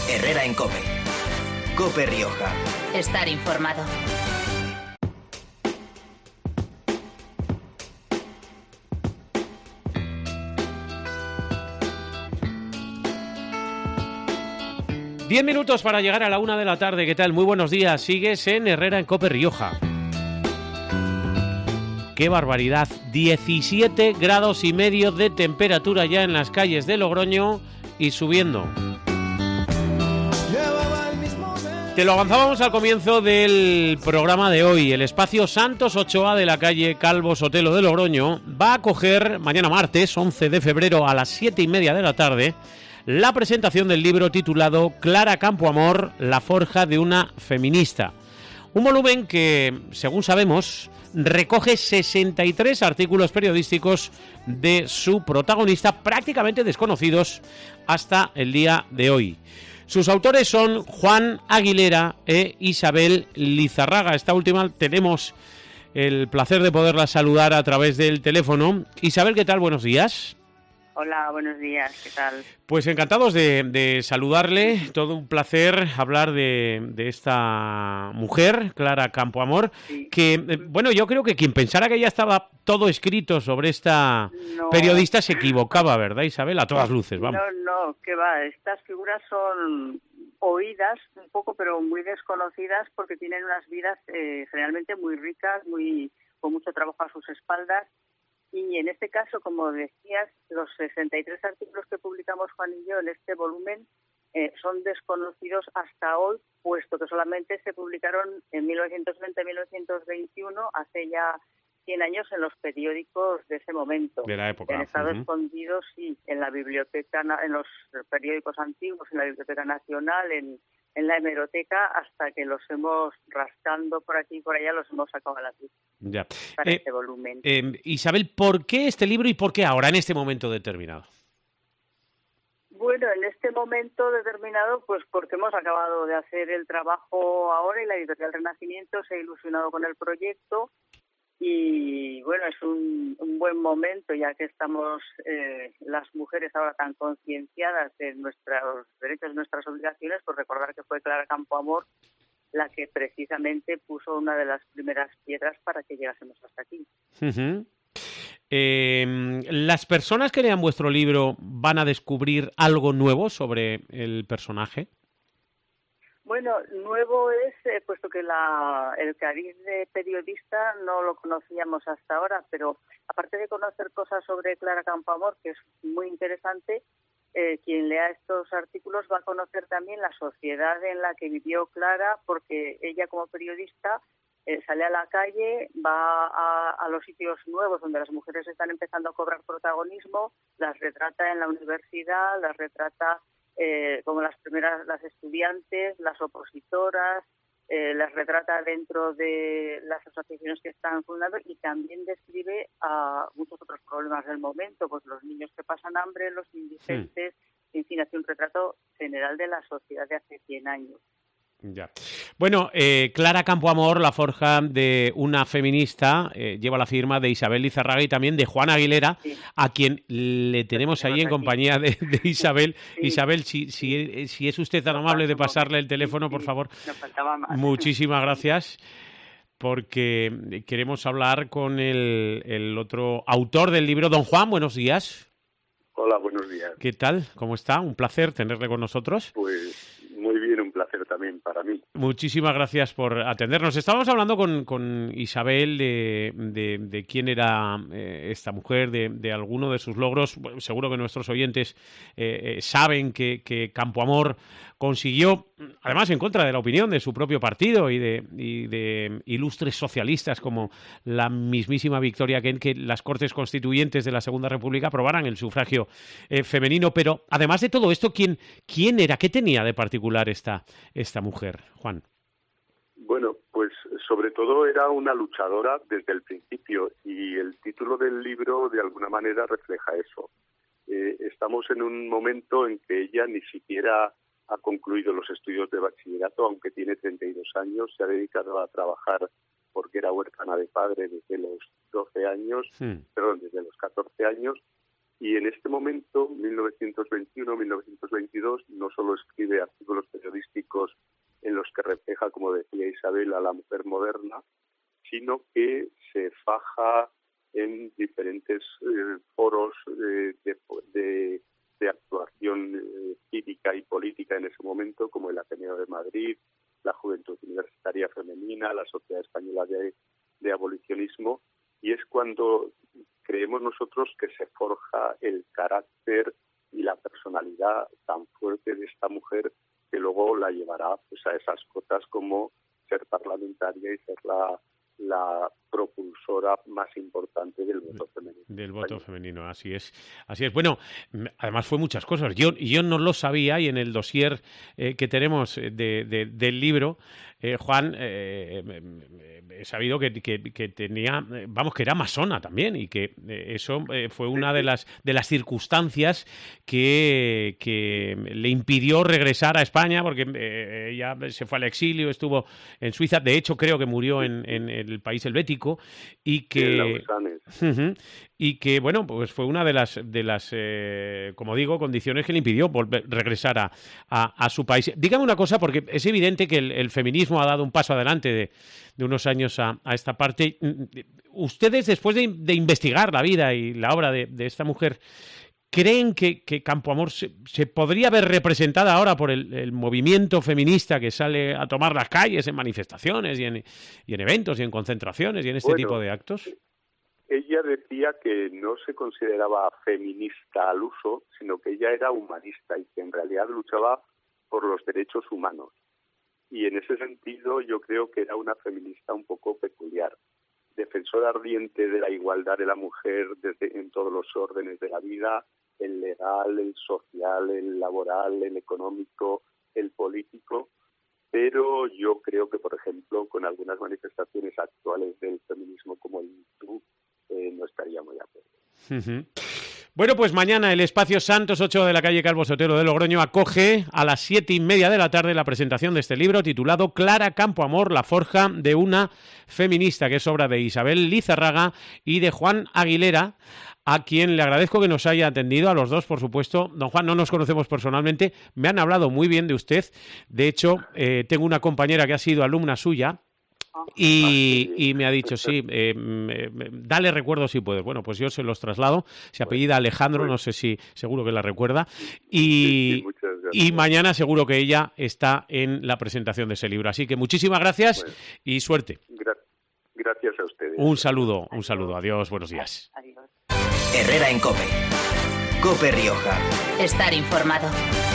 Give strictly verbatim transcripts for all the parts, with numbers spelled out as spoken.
Herrera en COPE. COPE Rioja. Estar informado. Diez minutos para llegar a la una de la tarde. ¿Qué tal? Muy buenos días. Sigues en Herrera en COPE Rioja. ¡Qué barbaridad! diecisiete grados y medio de temperatura ya en las calles de Logroño y subiendo. Te lo avanzábamos al comienzo del programa de hoy. El espacio Santos Ochoa de la calle Calvo Sotelo de Logroño va a acoger mañana martes, once de febrero, a las siete y media de la tarde, la presentación del libro titulado Clara Campoamor, la forja de una feminista. Un volumen que, según sabemos, recoge sesenta y tres artículos periodísticos de su protagonista, prácticamente desconocidos hasta el día de hoy. Sus autores son Juan Aguilera e Isabel Lizarraga. Esta última tenemos el placer de poderla saludar a través del teléfono. Isabel, ¿qué tal? Buenos días. Hola, buenos días, ¿qué tal? Pues encantados de, de saludarle, todo un placer hablar de, de esta mujer, Clara Campoamor, sí. que, eh, bueno, yo creo que quien pensara que ya estaba todo escrito sobre esta no. periodista se equivocaba, ¿verdad, Isabel? A todas luces, vamos. No, no, que va, estas figuras son oídas un poco, pero muy desconocidas porque tienen unas vidas eh, generalmente muy ricas, muy con mucho trabajo a sus espaldas. Y en este caso, como decías, los sesenta y tres artículos que publicamos Juan y yo en este volumen eh, son desconocidos hasta hoy, puesto que solamente se publicaron en mil novecientos veinte a mil novecientos veintiuno, hace ya cien años, en los periódicos de ese momento. De la época. Han estado uh-huh. escondidos, sí, en la biblioteca, en los periódicos antiguos, en la Biblioteca Nacional, en, en la hemeroteca, hasta que los hemos, rascando por aquí y por allá, los hemos sacado a la luz. Ya. Para Eh, este volumen. Eh, Isabel, ¿por qué este libro y por qué ahora, en este momento determinado? Bueno, en este momento determinado, pues porque hemos acabado de hacer el trabajo ahora y la Editorial Renacimiento se ha ilusionado con el proyecto y, bueno, es un, un buen momento ya que estamos eh, las mujeres ahora tan concienciadas de nuestros derechos y nuestras obligaciones, pues recordar que fue Clara Campoamor la que precisamente puso una de las primeras piedras para que llegásemos hasta aquí. Uh-huh. Eh, ¿Las personas que lean vuestro libro van a descubrir algo nuevo sobre el personaje? Bueno, nuevo es, eh, puesto que la, el cariz de periodista no lo conocíamos hasta ahora, pero aparte de conocer cosas sobre Clara Campoamor, que es muy interesante, Eh, quien lea estos artículos va a conocer también la sociedad en la que vivió Clara, porque ella como periodista eh, sale a la calle, va a, a los sitios nuevos donde las mujeres están empezando a cobrar protagonismo, las retrata en la universidad, las retrata eh, como las primeras, las estudiantes, las opositoras, eh, las retrata dentro de las asociaciones que están fundando y también describe a muchos otros problemas del momento, pues los niños que pasan hambre, los indigentes, sí. En fin, hace un retrato general de la sociedad de hace cien años. Ya. Bueno, eh, Clara Campoamor, la forja de una feminista, eh, lleva la firma de Isabel Lizarraga y también de Juan Aguilera, sí. a quien le tenemos ahí en aquí. compañía de, de Isabel. Sí. Isabel, si, si, si es usted tan amable de pasarle el teléfono, sí, por favor. Nos faltaba más. Muchísimas gracias, porque queremos hablar con el, el otro autor del libro, don Juan. Buenos días. Hola, buenos días. ¿Qué tal? ¿Cómo está? Un placer tenerle con nosotros. Pues muy bien, un placer también para mí. Muchísimas gracias por atendernos. Estábamos hablando con, con Isabel de, de, de quién era eh, esta mujer, de, de alguno de sus logros. Bueno, seguro que nuestros oyentes eh, eh, saben que, que Campoamor consiguió, además en contra de la opinión de su propio partido y de, y de ilustres socialistas como la mismísima Victoria Kent, que las Cortes Constituyentes de la Segunda República aprobaran el sufragio eh, femenino. Pero además de todo esto, ¿quién, quién era? ¿Qué tenía de particular esta, esta mujer, Juan? Bueno, pues sobre todo era una luchadora desde el principio y el título del libro de alguna manera refleja eso. Eh, estamos en un momento en que ella ni siquiera ha concluido los estudios de bachillerato, aunque tiene treinta y dos años, se ha dedicado a trabajar porque era huérfana de padre desde los doce años, sí. perdón, desde los catorce años, Y en este momento, mil novecientos veintiuno mil novecientos veintidós, no solo escribe artículos periodísticos en los que refleja, como decía Isabel, a la mujer moderna, sino que se faja en diferentes eh, foros eh, de, de, de actuación eh, cívica y política en ese momento, como el Ateneo de Madrid, la Juventud Universitaria Femenina, la Sociedad Española de, de Abolicionismo, y es cuando creemos nosotros que se forja el carácter y la personalidad tan fuerte de esta mujer, que luego la llevará pues, a esas cotas como ser parlamentaria y ser la, la propulsora más importante del voto femenino. Del voto femenino, así es. Así es. Bueno, además fue muchas cosas. Yo, yo no lo sabía, y en el dossier eh, que tenemos de, de, del libro, eh, Juan, eh, he sabido que, que, que tenía, vamos, que era masona también, y que eh, eso eh, fue una de las de las circunstancias que, que le impidió regresar a España, porque eh, ella se fue al exilio, estuvo en Suiza, de hecho creo que murió en, en el país helvético, y que uh-huh, y que bueno, pues fue una de las de las eh, como digo, condiciones que le impidió volver regresar a, a, a su país. Dígame una cosa, porque es evidente que el, el feminismo ha dado un paso adelante de, de unos años a, a esta parte. Ustedes, después de, de investigar la vida y la obra de, de esta mujer, ¿creen que, que Campoamor se, se podría ver representada ahora por el, el movimiento feminista que sale a tomar las calles en manifestaciones y en, y en eventos y en concentraciones y en este bueno, tipo de actos? Ella decía que no se consideraba feminista al uso, sino que ella era humanista y que en realidad luchaba por los derechos humanos. Y en ese sentido yo creo que era una feminista un poco peculiar. Defensora ardiente de la igualdad de la mujer desde, en todos los órdenes de la vida, el legal, el social, el laboral, el económico, el político, pero yo creo que, por ejemplo, con algunas manifestaciones actuales del feminismo como el Me Too, eh, no estaría muy de acuerdo. Uh-huh. Bueno, pues mañana el Espacio Santos ocho de la calle Calvo Sotelo de Logroño acoge a las siete y media de la tarde la presentación de este libro titulado Clara Campoamor, la forja de una feminista, que es obra de Isabel Lizarraga y de Juan Aguilera, a quien le agradezco que nos haya atendido, a los dos, por supuesto. Don Juan, no nos conocemos personalmente, me han hablado muy bien de usted. De hecho, eh, tengo una compañera que ha sido alumna suya, Y, y me ha dicho, sí, eh, eh, dale recuerdos si puedes. Bueno, pues yo se los traslado. Se apellida Alejandro, no sé si, seguro que la recuerda. Y, y mañana seguro que ella está en la presentación de ese libro. Así que muchísimas gracias bueno, y suerte. Gra- gracias a ustedes. Un saludo, un saludo. Adiós, buenos días. Adiós. Herrera en COPE. COPE Rioja. Estar informado.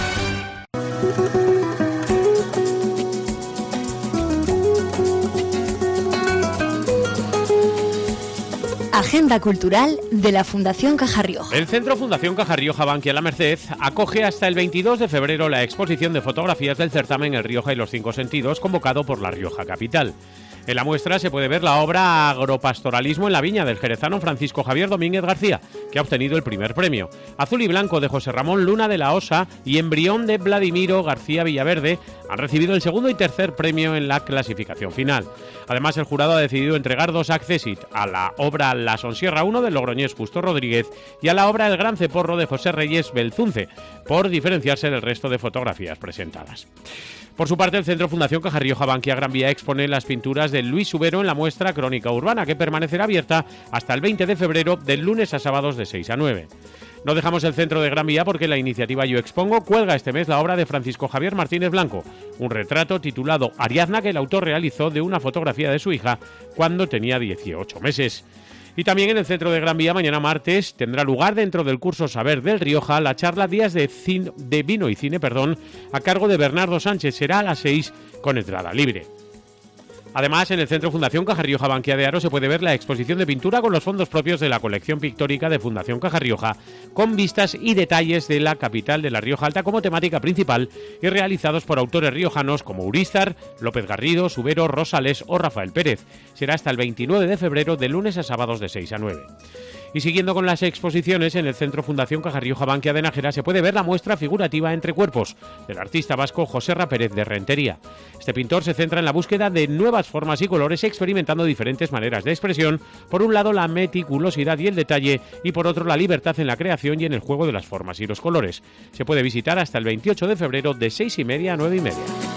Agenda cultural de la Fundación Caja Rioja. El Centro Fundación Caja Rioja Bankia La Merced acoge hasta el veintidós de febrero la exposición de fotografías del certamen El Rioja y los Cinco Sentidos, convocado por La Rioja Capital. En la muestra se puede ver la obra Agropastoralismo en la Viña del jerezano Francisco Javier Domínguez García, que ha obtenido el primer premio. Azul y Blanco de José Ramón Luna de la Osa y Embrión de Vladimiro García Villaverde han recibido el segundo y tercer premio en la clasificación final. Además, el jurado ha decidido entregar dos accessit a la obra La Sonsierra uno del logroñés Justo Rodríguez y a la obra El Gran Ceporro de José Reyes Belzunce, por diferenciarse del resto de fotografías presentadas. Por su parte, el Centro Fundación Caja Rioja Bankia Gran Vía expone las pinturas de Luis Subero en la muestra Crónica Urbana, que permanecerá abierta hasta el veinte de febrero, del lunes a sábados de seis a nueve. No dejamos el centro de Gran Vía porque la iniciativa Yo Expongo cuelga este mes la obra de Francisco Javier Martínez Blanco, un retrato titulado Ariadna que el autor realizó de una fotografía de su hija cuando tenía dieciocho meses. Y también en el centro de Gran Vía, mañana martes, tendrá lugar dentro del curso Saber del Rioja la charla Días de, cine, de Vino y Cine, perdón, a cargo de Bernardo Sánchez. Será a las seis con entrada libre. Además, en el Centro Fundación Caja Rioja Bankia de Aro se puede ver la exposición de pintura con los fondos propios de la colección pictórica de Fundación Caja Rioja, con vistas y detalles de la capital de La Rioja Alta como temática principal y realizados por autores riojanos como Urízar, López Garrido, Subero, Rosales o Rafael Pérez. Será hasta el veintinueve de febrero, de lunes a sábados de seis a nueve. Y siguiendo con las exposiciones, en el Centro Fundación Caja Rioja Bankia de Nájera se puede ver la muestra figurativa Entre Cuerpos, del artista vasco José Ra Pérez de Rentería. Este pintor se centra en la búsqueda de nuevas nuevas formas y colores, experimentando diferentes maneras de expresión. Por un lado, la meticulosidad y el detalle, y por otro, la libertad en la creación y en el juego de las formas y los colores. Se puede visitar hasta el veintiocho de febrero de seis y media a nueve y media.